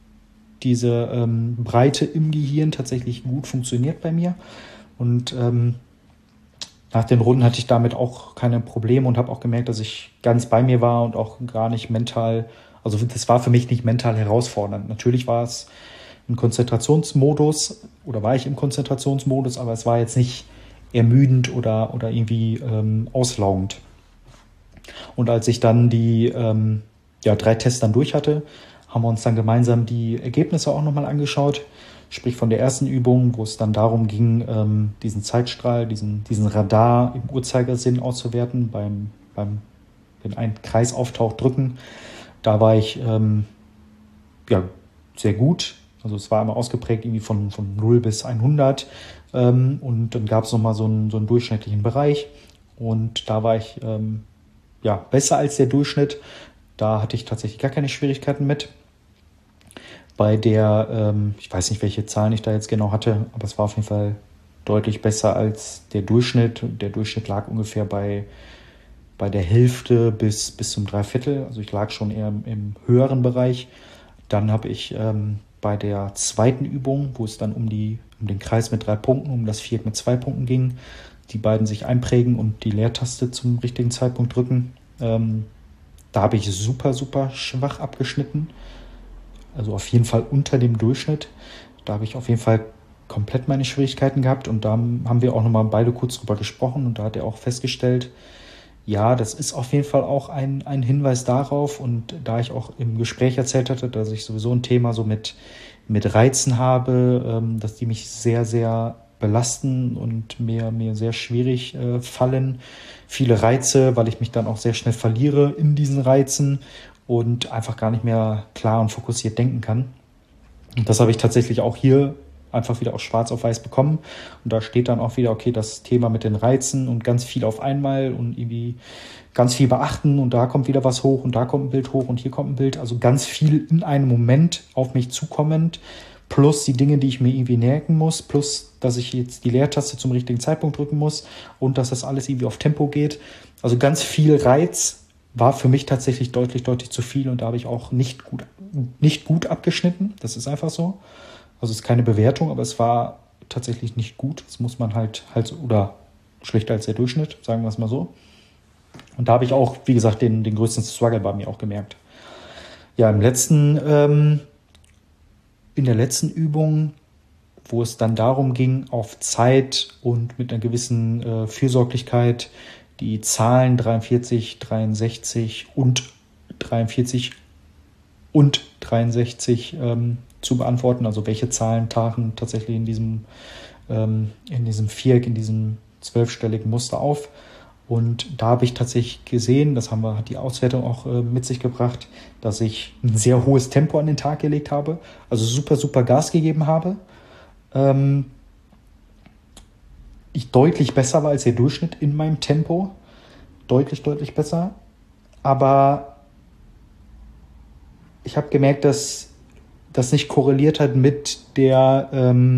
Breite im Gehirn tatsächlich gut funktioniert bei mir. Und nach den Runden hatte ich damit auch keine Probleme und habe auch gemerkt, dass ich ganz bei mir war und auch gar nicht mental, also das war für mich nicht mental herausfordernd. Natürlich war es ein Konzentrationsmodus oder war ich im Konzentrationsmodus, aber es war jetzt nicht ermüdend oder irgendwie auslaugend. Und als ich dann die 3 Tests dann durch hatte, haben wir uns dann gemeinsam die Ergebnisse auch nochmal angeschaut. Sprich von der ersten Übung, wo es dann darum ging, diesen Zeitstrahl, diesen Radar im Uhrzeigersinn auszuwerten, wenn ein Kreis auftaucht, drücken. Da war ich sehr gut. Also es war immer ausgeprägt irgendwie von 0 bis 100. Und dann gab es nochmal so einen durchschnittlichen Bereich. Und da war ich besser als der Durchschnitt. Da hatte ich tatsächlich gar keine Schwierigkeiten mit. Bei der, ich weiß nicht, welche Zahlen ich da jetzt genau hatte, aber es war auf jeden Fall deutlich besser als der Durchschnitt. Der Durchschnitt lag ungefähr bei der Hälfte bis zum Dreiviertel. Also ich lag schon eher im höheren Bereich. Dann habe ich bei der zweiten Übung, wo es dann um den Kreis mit 3 Punkten, um das Viereck mit 2 Punkten ging, die beiden sich einprägen und die Leertaste zum richtigen Zeitpunkt drücken. Da habe ich super, super schwach abgeschnitten. Also auf jeden Fall unter dem Durchschnitt. Da habe ich auf jeden Fall komplett meine Schwierigkeiten gehabt. Und da haben wir auch nochmal beide kurz drüber gesprochen. Und da hat er auch festgestellt, ja, das ist auf jeden Fall auch ein Hinweis darauf. Und da ich auch im Gespräch erzählt hatte, dass ich sowieso ein Thema so mit Reizen habe, dass die mich sehr, sehr belasten und mir sehr schwierig fallen. Viele Reize, weil ich mich dann auch sehr schnell verliere in diesen Reizen und einfach gar nicht mehr klar und fokussiert denken kann. Und das habe ich tatsächlich auch hier einfach wieder auf schwarz auf weiß bekommen. Und da steht dann auch wieder, okay, das Thema mit den Reizen und ganz viel auf einmal und irgendwie ganz viel beachten und da kommt wieder was hoch und da kommt ein Bild hoch und hier kommt ein Bild. Also ganz viel in einem Moment auf mich zukommend, plus die Dinge, die ich mir irgendwie merken muss, plus dass ich jetzt die Leertaste zum richtigen Zeitpunkt drücken muss und dass das alles irgendwie auf Tempo geht. Also ganz viel Reiz war für mich tatsächlich deutlich, deutlich zu viel und da habe ich auch nicht gut abgeschnitten. Das ist einfach so. Also es ist keine Bewertung, aber es war tatsächlich nicht gut. Das muss man halt oder schlechter als der Durchschnitt, sagen wir es mal so. Und da habe ich auch, wie gesagt, den größten Struggle bei mir auch gemerkt. Ja, in der letzten Übung wo es dann darum ging, auf Zeit und mit einer gewissen Fürsorglichkeit die Zahlen 43, 63 und 43 und 63 zu beantworten, also welche Zahlen tauchen tatsächlich in diesem Viereck, in diesem 12-stelligen Muster auf. Und da habe ich tatsächlich gesehen, hat die Auswertung auch mit sich gebracht, dass ich ein sehr hohes Tempo an den Tag gelegt habe, also super, super Gas gegeben habe. Ich deutlich besser war als der Durchschnitt in meinem Tempo, deutlich, deutlich besser. Aber ich habe gemerkt, dass das nicht korreliert hat mit der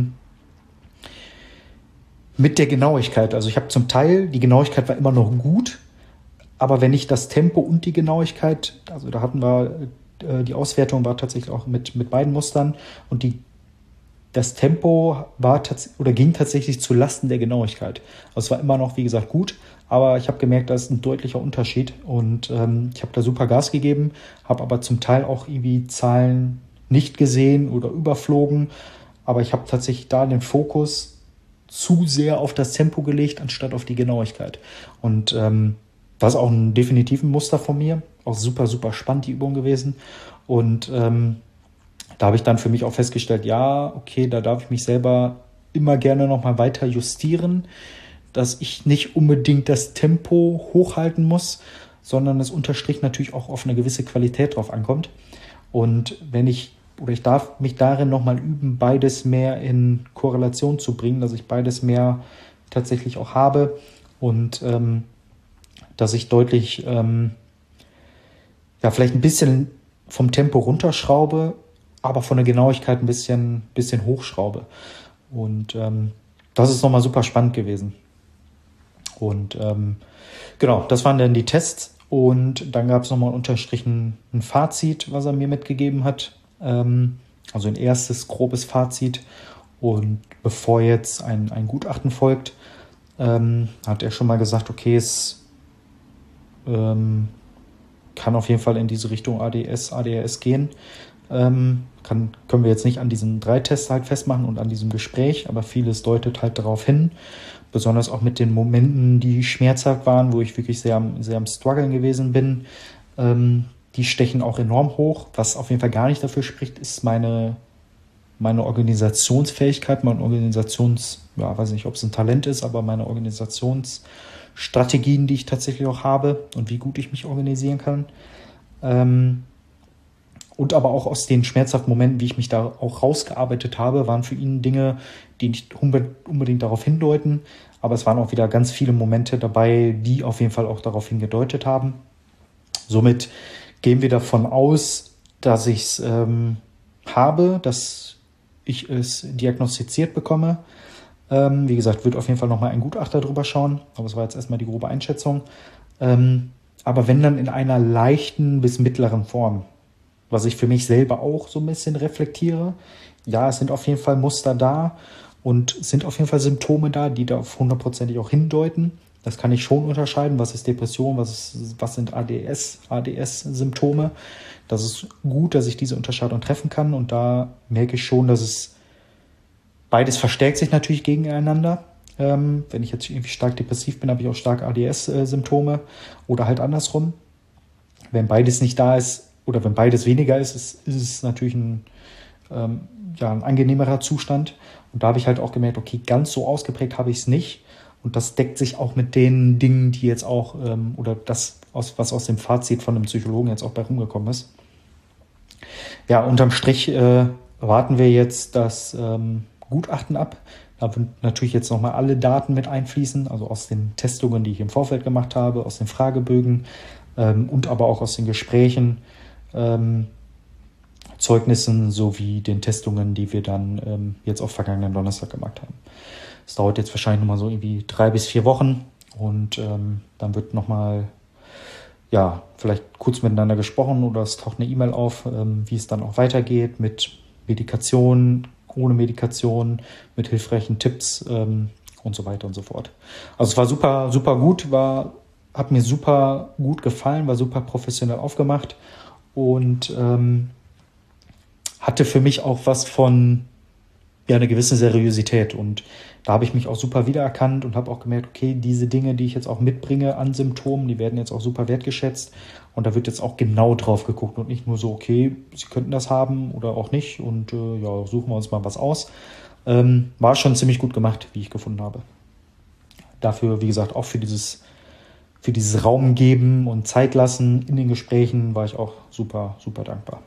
Genauigkeit. Also ich habe zum Teil, die Genauigkeit war immer noch gut, aber wenn ich das Tempo und die Genauigkeit, also da hatten wir, die Auswertung war tatsächlich auch mit beiden Mustern und das Tempo ging tatsächlich zu Lasten der Genauigkeit. Also es war immer noch, wie gesagt, gut, aber ich habe gemerkt, da ist ein deutlicher Unterschied und ich habe da super Gas gegeben, habe aber zum Teil auch irgendwie Zahlen nicht gesehen oder überflogen, aber ich habe tatsächlich da den Fokus zu sehr auf das Tempo gelegt, anstatt auf die Genauigkeit. Und das ist auch ein definitives Muster von mir, auch super, super spannend die Übung gewesen und da habe ich dann für mich auch festgestellt, ja, okay, da darf ich mich selber immer gerne nochmal weiter justieren, dass ich nicht unbedingt das Tempo hochhalten muss, sondern es unterstrich natürlich auch auf eine gewisse Qualität drauf ankommt. Und ich darf mich darin nochmal üben, beides mehr in Korrelation zu bringen, dass ich beides mehr tatsächlich auch habe und dass ich deutlich vielleicht ein bisschen vom Tempo runterschraube, aber von der Genauigkeit ein bisschen hochschraube. Und das ist nochmal super spannend gewesen. Und genau, das waren dann die Tests. Und dann gab es nochmal unterstrichen ein Fazit, was er mir mitgegeben hat. Also ein erstes grobes Fazit. Und bevor jetzt ein Gutachten folgt, hat er schon mal gesagt, okay, es kann auf jeden Fall in diese Richtung ADS, ADHS gehen. Können wir jetzt nicht an diesen 3 Tests halt festmachen und an diesem Gespräch, aber vieles deutet halt darauf hin, besonders auch mit den Momenten, die schmerzhaft waren, wo ich wirklich sehr am Struggeln gewesen bin. Die stechen auch enorm hoch. Was auf jeden Fall gar nicht dafür spricht, ist meine Organisationsfähigkeit, weiß nicht, ob es ein Talent ist, aber meine Organisationsstrategien, die ich tatsächlich auch habe und wie gut ich mich organisieren kann. Und aber auch aus den schmerzhaften Momenten, wie ich mich da auch rausgearbeitet habe, waren für ihn Dinge, die nicht unbedingt darauf hindeuten. Aber es waren auch wieder ganz viele Momente dabei, die auf jeden Fall auch darauf hingedeutet haben. Somit gehen wir davon aus, dass ich es habe, dass ich es diagnostiziert bekomme. Wie gesagt, wird auf jeden Fall nochmal ein Gutachter drüber schauen. Aber es war jetzt erstmal die grobe Einschätzung. Aber wenn dann in einer leichten bis mittleren Form, was ich für mich selber auch so ein bisschen reflektiere. Ja, es sind auf jeden Fall Muster da und es sind auf jeden Fall Symptome da, die darauf hundertprozentig auch hindeuten. Das kann ich schon unterscheiden. Was ist Depression, was sind ADS-Symptome? Das ist gut, dass ich diese Unterscheidung treffen kann und da merke ich schon, dass beides verstärkt sich natürlich gegeneinander. Wenn ich jetzt irgendwie stark depressiv bin, habe ich auch stark ADS-Symptome oder halt andersrum. Wenn beides nicht da ist, oder wenn beides weniger ist es natürlich ein angenehmerer Zustand. Und da habe ich halt auch gemerkt, okay, ganz so ausgeprägt habe ich es nicht. Und das deckt sich auch mit den Dingen, die jetzt auch, was aus dem Fazit von einem Psychologen jetzt auch bei rumgekommen ist. Ja, unterm Strich warten wir jetzt das Gutachten ab. Da wird natürlich jetzt nochmal alle Daten mit einfließen, also aus den Testungen, die ich im Vorfeld gemacht habe, aus den Fragebögen und aber auch aus den Gesprächen, Zeugnissen sowie den Testungen, die wir dann jetzt auf vergangenen Donnerstag gemacht haben. Es dauert jetzt wahrscheinlich nochmal so irgendwie 3 bis 4 Wochen und dann wird nochmal, vielleicht kurz miteinander gesprochen oder es taucht eine E-Mail auf, wie es dann auch weitergeht mit Medikation, ohne Medikation, mit hilfreichen Tipps und so weiter und so fort. Also es war super, super gut, hat mir super gut gefallen, war super professionell aufgemacht und hatte für mich auch was von ja eine gewisse Seriosität. Und da habe ich mich auch super wiedererkannt und habe auch gemerkt, okay, diese Dinge, die ich jetzt auch mitbringe an Symptomen, die werden jetzt auch super wertgeschätzt. Und da wird jetzt auch genau drauf geguckt und nicht nur so, okay, Sie könnten das haben oder auch nicht. Und ja, suchen wir uns mal was aus. War schon ziemlich gut gemacht, wie ich gefunden habe. Dafür, wie gesagt, auch für dieses Raum geben und Zeit lassen in den Gesprächen war ich auch super, super dankbar.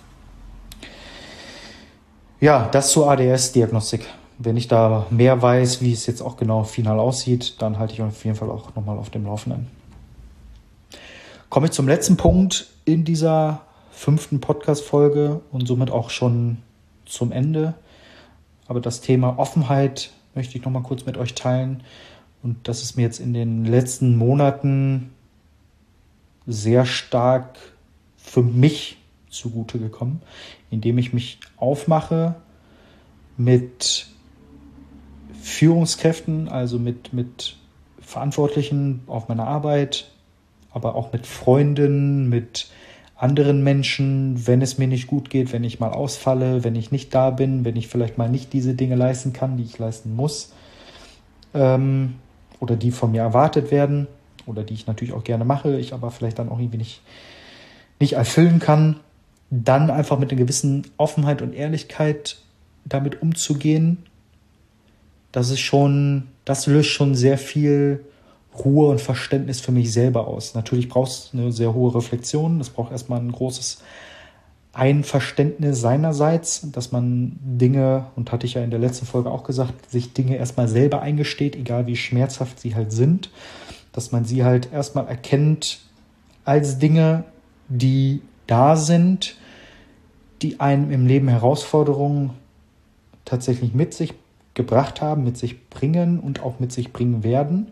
Ja, das zur ADS-Diagnostik. Wenn ich da mehr weiß, wie es jetzt auch genau final aussieht, dann halte ich auf jeden Fall auch nochmal auf dem Laufenden. Komme ich zum letzten Punkt in dieser 5. Podcast-Folge und somit auch schon zum Ende. Aber das Thema Offenheit möchte ich nochmal kurz mit euch teilen. Und das ist mir jetzt in den letzten Monaten sehr stark für mich zugute gekommen, indem ich mich aufmache mit Führungskräften, also mit Verantwortlichen auf meiner Arbeit, aber auch mit Freunden, mit anderen Menschen, wenn es mir nicht gut geht, wenn ich mal ausfalle, wenn ich nicht da bin, wenn ich vielleicht mal nicht diese Dinge leisten kann, die ich leisten muss, oder die von mir erwartet werden oder die ich natürlich auch gerne mache, ich aber vielleicht dann auch irgendwie nicht erfüllen kann, dann einfach mit einer gewissen Offenheit und Ehrlichkeit damit umzugehen, das löst schon sehr viel Ruhe und Verständnis für mich selber aus. Natürlich braucht es eine sehr hohe Reflexion, es braucht erstmal ein großes Einverständnis seinerseits, dass man Dinge, und hatte ich ja in der letzten Folge auch gesagt, sich Dinge erstmal selber eingesteht, egal wie schmerzhaft sie halt sind, dass man sie halt erstmal erkennt als Dinge, die da sind, die einem im Leben Herausforderungen tatsächlich mit sich gebracht haben, mit sich bringen und auch mit sich bringen werden,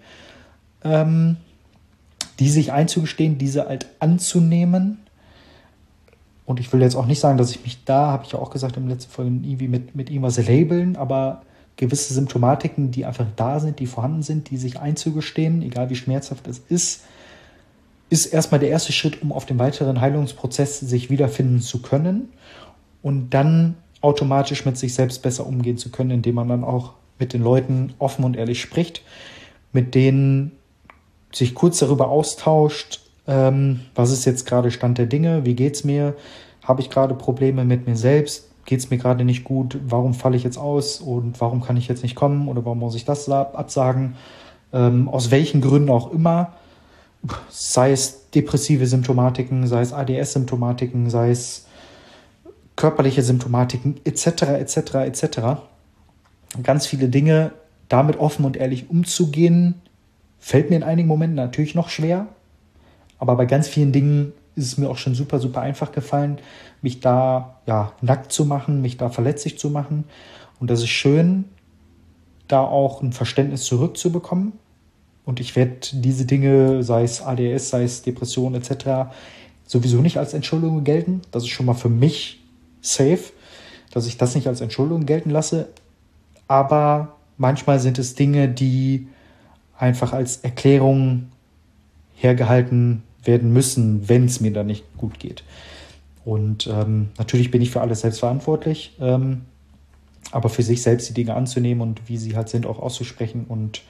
die sich einzugestehen, diese halt anzunehmen. Und ich will jetzt auch nicht sagen, dass ich mich da, habe ich ja auch gesagt im letzten Folge, irgendwie mit irgendwas labeln, aber gewisse Symptomatiken, die einfach da sind, die vorhanden sind, die sich einzugestehen, egal wie schmerzhaft es ist erstmal der erste Schritt, um auf dem weiteren Heilungsprozess sich wiederfinden zu können und dann automatisch mit sich selbst besser umgehen zu können, indem man dann auch mit den Leuten offen und ehrlich spricht, mit denen sich kurz darüber austauscht, was ist jetzt gerade Stand der Dinge, wie geht's mir, habe ich gerade Probleme mit mir selbst, geht's mir gerade nicht gut, warum falle ich jetzt aus und warum kann ich jetzt nicht kommen oder warum muss ich das absagen, aus welchen Gründen auch immer, sei es depressive Symptomatiken, sei es ADS-Symptomatiken, sei es körperliche Symptomatiken etc. etc. etc. Ganz viele Dinge, damit offen und ehrlich umzugehen, fällt mir in einigen Momenten natürlich noch schwer, aber bei ganz vielen Dingen ist es mir auch schon super, super einfach gefallen, mich da nackt zu machen, mich da verletzlich zu machen. Und das ist schön, da auch ein Verständnis zurückzubekommen. Und ich werde diese Dinge, sei es ADS, sei es Depression etc., sowieso nicht als Entschuldigung gelten. Das ist schon mal für mich safe, dass ich das nicht als Entschuldigung gelten lasse. Aber manchmal sind es Dinge, die einfach als Erklärung hergehalten werden müssen, wenn es mir dann nicht gut geht. Und natürlich bin ich für alles selbst verantwortlich, aber für sich selbst die Dinge anzunehmen und wie sie halt sind, auch auszusprechen. Und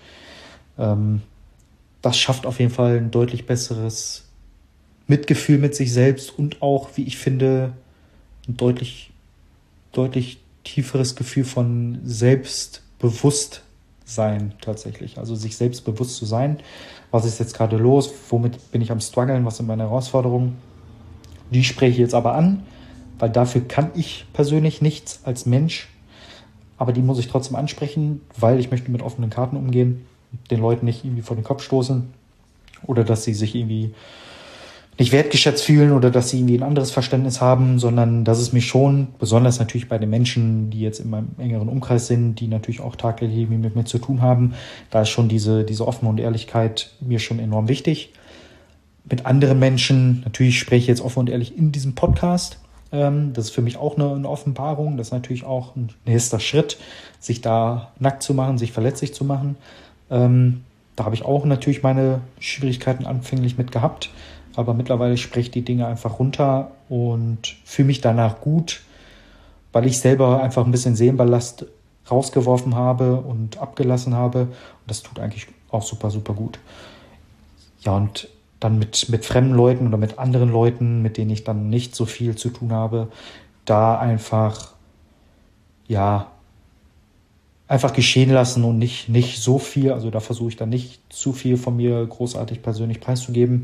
das schafft auf jeden Fall ein deutlich besseres Mitgefühl mit sich selbst und auch, wie ich finde, ein deutlich tieferes Gefühl von Selbstbewusstsein tatsächlich. Also sich selbstbewusst zu sein. Was ist jetzt gerade los? Womit bin ich am struggeln? Was sind meine Herausforderungen? Die spreche ich jetzt aber an, weil dafür kann ich persönlich nichts als Mensch. Aber die muss ich trotzdem ansprechen, weil ich möchte mit offenen Karten umgehen, den Leuten nicht irgendwie vor den Kopf stoßen oder dass sie sich irgendwie nicht wertgeschätzt fühlen oder dass sie irgendwie ein anderes Verständnis haben, sondern dass es mich schon, besonders natürlich bei den Menschen, die jetzt in meinem engeren Umkreis sind, die natürlich auch tagtäglich mit mir zu tun haben, da ist schon diese offene und Ehrlichkeit mir schon enorm wichtig. Mit anderen Menschen, natürlich spreche ich jetzt offen und ehrlich in diesem Podcast. Das ist für mich auch eine Offenbarung. Das ist natürlich auch ein nächster Schritt, sich da nackt zu machen, sich verletzlich zu machen. Da habe ich auch natürlich meine Schwierigkeiten anfänglich mit gehabt. Aber mittlerweile spreche ich die Dinge einfach runter und fühle mich danach gut, weil ich selber einfach ein bisschen Seelenballast rausgeworfen habe und abgelassen habe. Und das tut eigentlich auch super, super gut. Ja, und dann mit fremden Leuten oder mit anderen Leuten, mit denen ich dann nicht so viel zu tun habe, da einfach, ja, einfach geschehen lassen und nicht so viel, also da versuche ich dann nicht zu viel von mir großartig persönlich preiszugeben,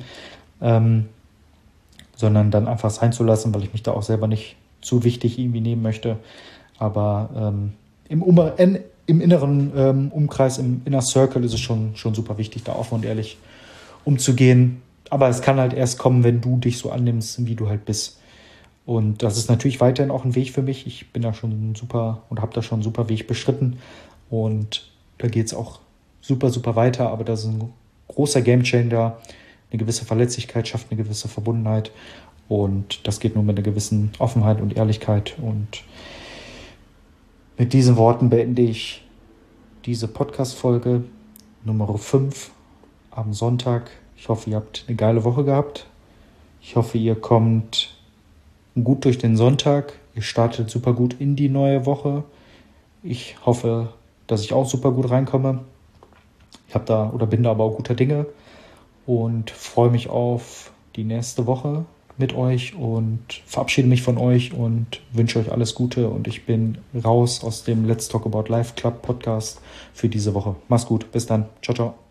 sondern dann einfach sein zu lassen, weil ich mich da auch selber nicht zu wichtig irgendwie nehmen möchte. Aber im inneren Umkreis, im Inner Circle ist es schon super wichtig, da offen und ehrlich umzugehen. Aber es kann halt erst kommen, wenn du dich so annimmst, wie du halt bist. Und das ist natürlich weiterhin auch ein Weg für mich. Ich bin da schon super und habe da schon einen super Weg beschritten. Und da geht es auch super, super weiter. Aber das ist ein großer Gamechanger. Eine gewisse Verletzlichkeit schafft eine gewisse Verbundenheit. Und das geht nur mit einer gewissen Offenheit und Ehrlichkeit. Und mit diesen Worten beende ich diese Podcast-Folge Nummer 5 am Sonntag. Ich hoffe, ihr habt eine geile Woche gehabt. Ich hoffe, ihr kommt gut durch den Sonntag. Ihr startet super gut in die neue Woche. Ich hoffe, dass ich auch super gut reinkomme. Ich bin da aber auch guter Dinge und freue mich auf die nächste Woche mit euch und verabschiede mich von euch und wünsche euch alles Gute. Und ich bin raus aus dem Let's Talk About Life Club Podcast für diese Woche. Mach's gut. Bis dann. Ciao, ciao.